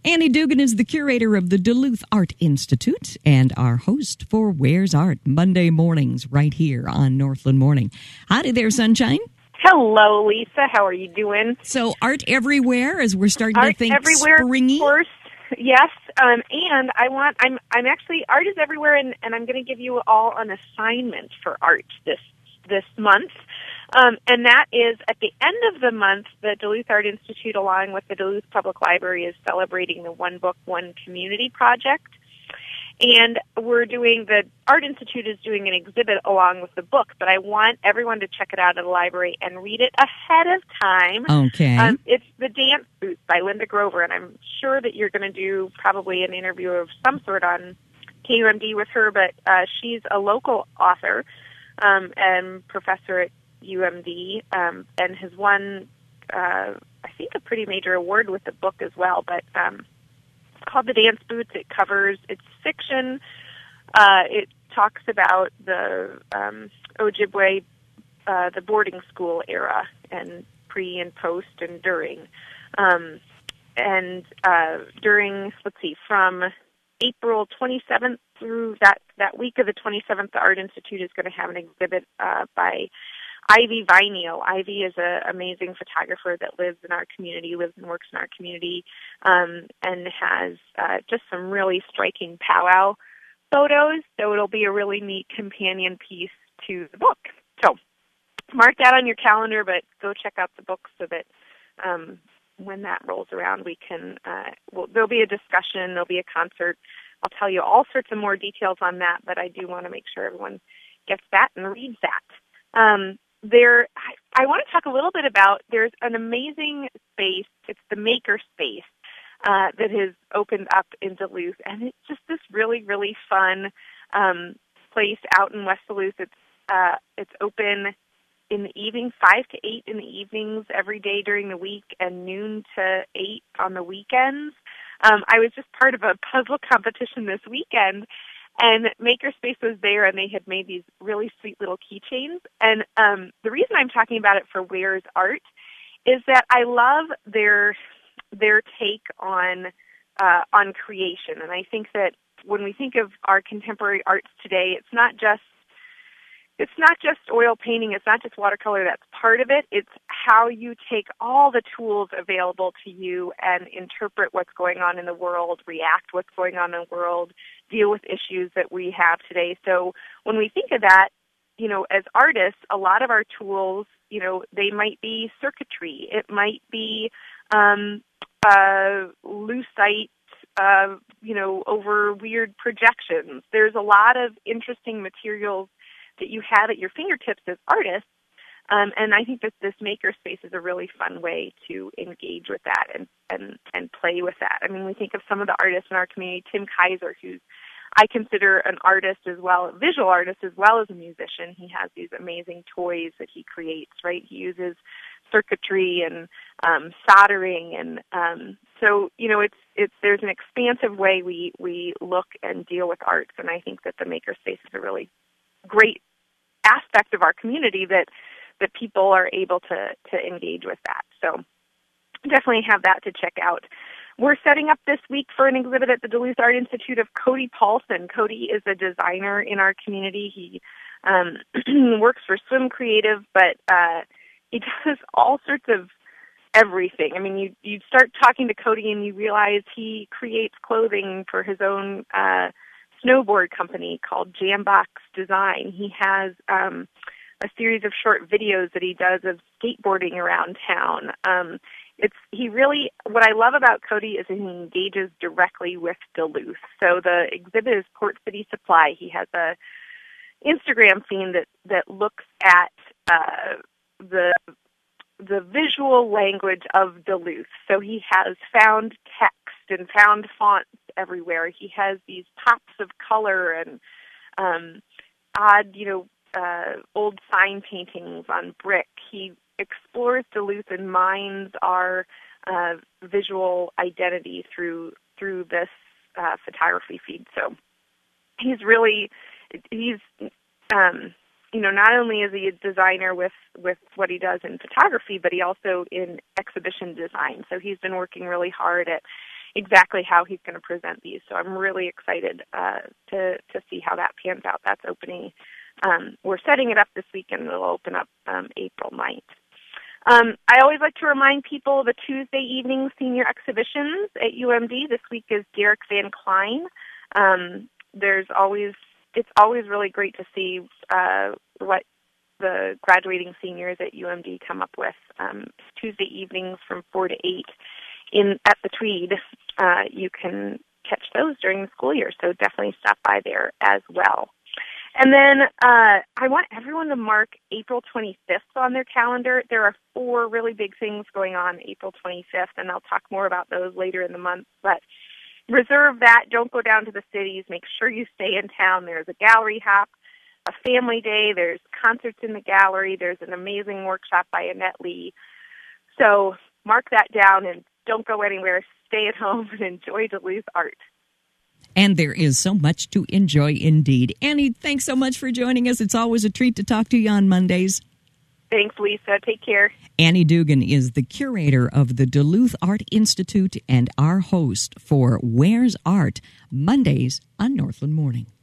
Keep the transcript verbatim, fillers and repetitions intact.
Annie Dugan is the curator of the Duluth Art Institute and our host for Where's Art Monday mornings right here on Northland Morning. Howdy there, Sunshine. Hello, Lisa. How are you doing? So art everywhere as we're starting art to think everywhere, springy. Of course, yes. Um, and I want. I'm. I'm actually. Art is everywhere, and, and I'm going to give you all an assignment for art this this month. Um, and that is at the end of the month, the Duluth Art Institute, along with the Duluth Public Library, is celebrating the One Book, One Community project. And we're doing, the Art Institute is doing an exhibit along with the book, but I want everyone to check it out at the library and read it ahead of time. Okay. Um, it's The Dance Boots by Linda Grover, and I'm sure that you're going to do probably an interview of some sort on K U M D with her, but uh, she's a local author um, and professor at U M D, um, and has won, uh, I think, a pretty major award with the book as well. But um, it's called The Dance Boots. It covers, it's fiction. Uh, it talks about the um, Ojibwe, uh, the boarding school era, and pre and post and during. Um, and uh, during, let's see, from April twenty-seventh through that, that week of the twenty-seventh, the Art Institute is going to have an exhibit uh, by Ivy Vineo. Ivy is an amazing photographer that lives in our community, lives and works in our community, um, and has uh, just some really striking powwow photos. So it'll be a really neat companion piece to the book. So mark that on your calendar, but go check out the book so that um, when that rolls around, we can. Uh, well, there'll be a discussion. There'll be a concert. I'll tell you all sorts of more details on that, but I do want to make sure everyone gets that and reads that. Um, There, I, I want to talk a little bit about, there's an amazing space, it's the Maker Space, uh, that has opened up in Duluth, and it's just this really, really fun um, place out in West Duluth. It's, uh, it's open in the evening, five to eight in the evenings every day during the week, and noon to eight on the weekends. Um, I was just part of a puzzle competition this weekend, and Makerspace was there, and they had made these really sweet little keychains. And um, the reason I'm talking about it for Where's Art is that I love their their take on uh, on creation. And I think that when we think of our contemporary arts today, it's not just it's not just oil painting, it's not just watercolor. That's part of it. It's how you take all the tools available to you and interpret what's going on in the world, react what's going on in the world, deal with issues that we have today. So when we think of that, you know, as artists, a lot of our tools, you know, they might be circuitry. It might be um, uh, lucite, uh, you know, over weird projections. There's a lot of interesting materials that you have at your fingertips as artists. Um, and I think that this makerspace is a really fun way to engage with that and, and, and play with that. I mean, we think of some of the artists in our community, Tim Kaiser, who's I consider an artist as well, a visual artist as well as a musician. He has these amazing toys that he creates, right? He uses circuitry and um, soldering, and um, so you know, it's it's there's an expansive way we we look and deal with arts, and I think that the makerspace is a really great aspect of our community that that people are able to to engage with that. So definitely have that to check out. We're setting up this week for an exhibit at the Duluth Art Institute of Cody Paulson. Cody is a designer in our community. He um, works for Swim Creative, but uh, he does all sorts of everything. I mean, you you start talking to Cody and you realize he creates clothing for his own uh, snowboard company called Jambox Design. He has um, a series of short videos that he does of skateboarding around town. Um, It's he really, what I love about Cody is that he engages directly with Duluth. So the exhibit is Port City Supply. He has a Instagram feed that, that looks at uh, the the visual language of Duluth. So he has found text and found fonts everywhere. He has these pops of color and um, odd, you know, uh, old sign paintings on brick. He explores Duluth and mines our uh, visual identity through through this uh, photography feed. So he's really he's um, you know, not only is he a designer with with what he does in photography, but he also in exhibition design. So he's been working really hard at exactly how he's going to present these. So I'm really excited uh, to to see how that pans out. That's opening. Um, we're setting it up this weekend. It'll open up um, April ninth. Um, I always like to remind people the Tuesday evening senior exhibitions at U M D. This week is Derek Van Klein. Um, there's always it's always really great to see uh, what the graduating seniors at U M D come up with. Um, Tuesday evenings from four to eight in at the Tweed. Uh, you can catch those during the school year, so definitely stop by there as well. And then uh, I want everyone to mark April twenty-fifth on their calendar. There are four really big things going on April twenty-fifth, and I'll talk more about those later in the month. But reserve that. Don't go down to the cities. Make sure you stay in town. There's a gallery hop, a family day. There's concerts in the gallery. There's an amazing workshop by Annette Lee. So mark that down and don't go anywhere. Stay at home and enjoy Duluth art. And there is so much to enjoy indeed. Annie, thanks so much for joining us. It's always a treat to talk to you on Mondays. Thanks, Lisa. Take care. Annie Dugan is the curator of the Duluth Art Institute and our host for Where's Art, Mondays on Northland Morning.